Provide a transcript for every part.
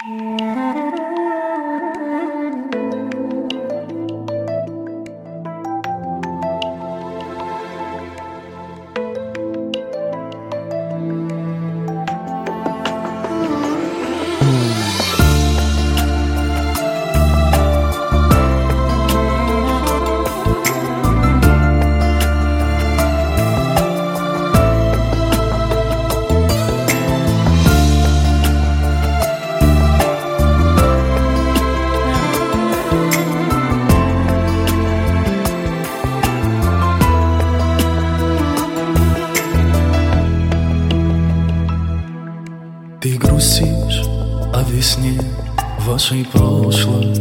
Ты грустишь о весне вашей прошлой.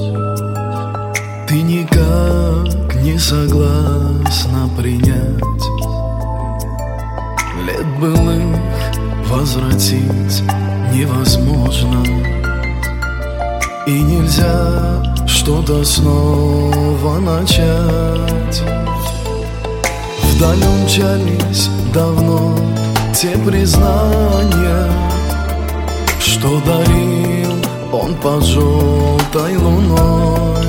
Ты никак не согласна принять лет былых возвратить невозможно. И нельзя что-то снова начать. Вдаль умчались давно те признания, что дарил он под желтой луной.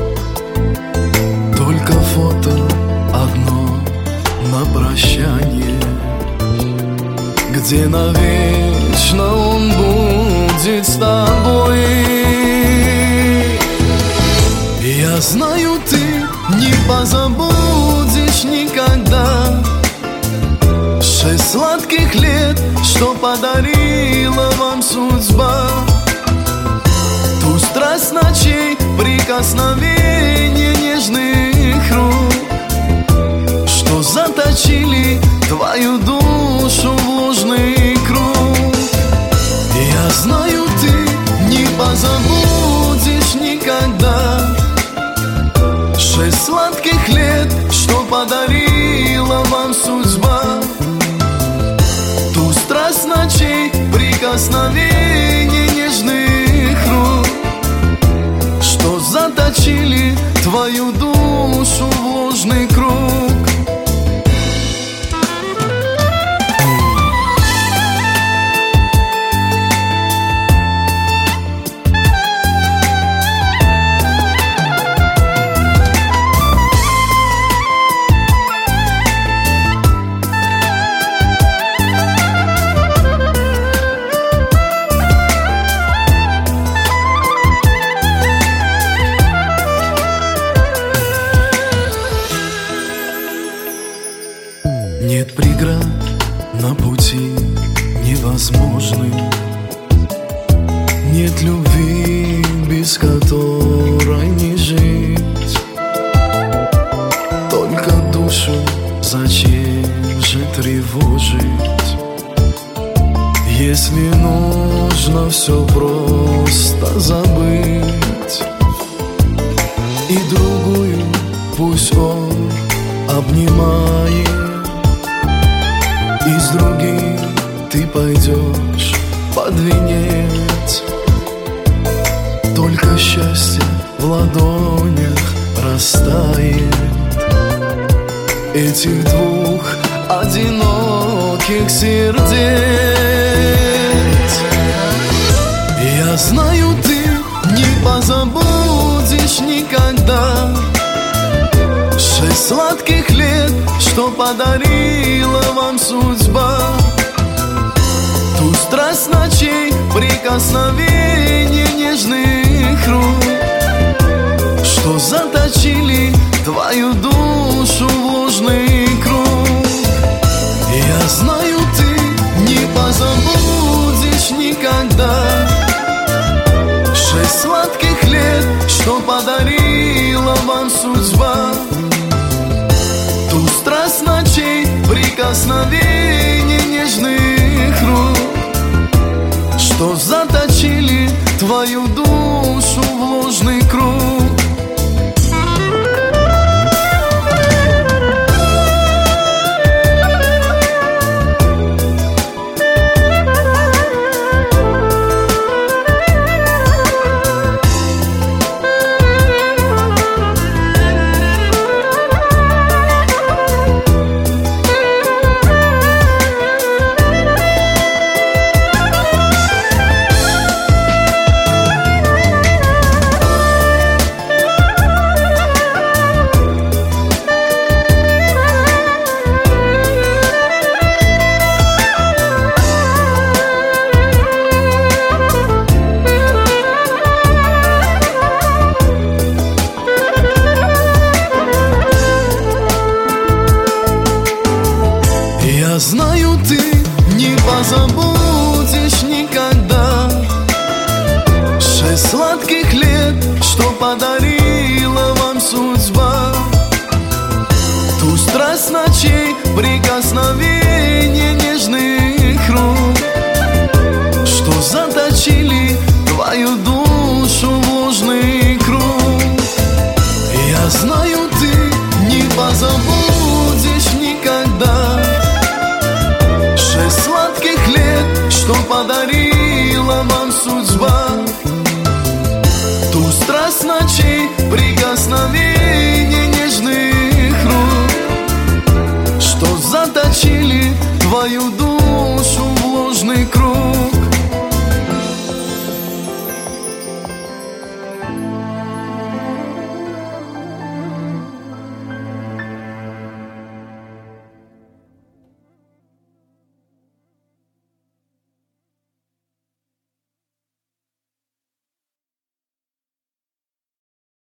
Только фото одно на прощание, где навечно он будет с тобой. Я знаю, ты не позабудешь никогда 6 сладких лет, что подарила вам судьба. Ту страсть ночей, прикосновение нежных рук, что заточили твою душу в ложный круг. Я знаю, ты не позабудешь никогда 6 сладких лет, что подарила вам судьба. Ту страсть ночей, прикосновение нежных рук, что заточили твою душу в ложный круг. Нет преград на пути невозможных, нет любви, без которой не жить. Только душу зачем же тревожить, если нужно все просто забыть. И другую пусть он обнимает, и с другим ты пойдешь под венец. Только счастье в ладонях растает этих двух одиноких сердец. Я знаю, ты не позабудешь никогда 6 сладких лет, что подарила вам судьба. Ту страсть ночей, прикосновение нежных рук, что заточили твою душу в ложный круг. Я знаю, ты не позабудешь никогда 6 сладких лет, что подарила вам судьба. Ту страсть ночей, прикосновение нежных рук, что заточили твою душу в ложный круг. позабудешь никогда. 6 сладких лет, что подарила вам судьба. Ту страсть ночей, прикосновение нежных рук, что заточили твою душу в ложный круг. Я знаю, ты не позабудешь никогда 6 сладких лет, что подарили